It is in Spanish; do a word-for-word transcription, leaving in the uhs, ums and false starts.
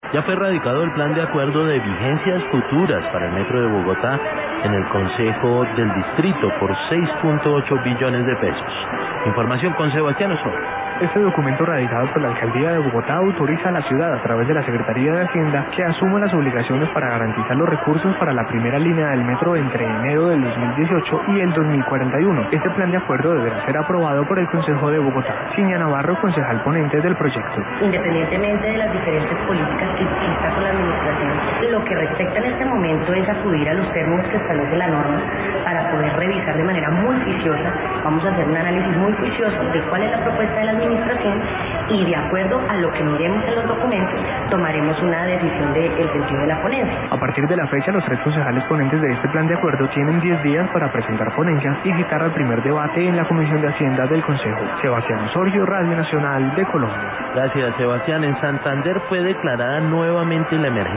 Ya fue radicado el plan de acuerdo de vigencias futuras para el Metro de Bogotá en el Consejo del Distrito por seis punto ocho billones de pesos. Información con Sebastián Osorio. Este documento radicado por la Alcaldía de Bogotá autoriza a la ciudad a través de la Secretaría de Hacienda que asuma las obligaciones para garantizar los recursos para la primera línea del metro entre enero del dos mil dieciocho y el dos mil cuarenta y uno. Este plan de acuerdo deberá ser aprobado por el Consejo de Bogotá. Ciña Navarro, concejal ponente del proyecto. Independientemente de las diferentes políticas que exista con la administración, lo que respecta en este momento es acudir a los términos que establece la norma para poder revisar de manera muy juiciosa. Vamos a hacer un análisis muy juicioso de cuál es la propuesta de la administración y de acuerdo a lo que miremos en los documentos tomaremos una decisión del de sentido de la ponencia. A partir de la fecha, los tres concejales ponentes de este plan de acuerdo tienen diez días para presentar ponencias y citar al primer debate en la Comisión de Hacienda del Consejo. Sebastián Osorio, Radio Nacional de Colombia. Gracias, Sebastián. En Santander fue declarada nuevamente la emergencia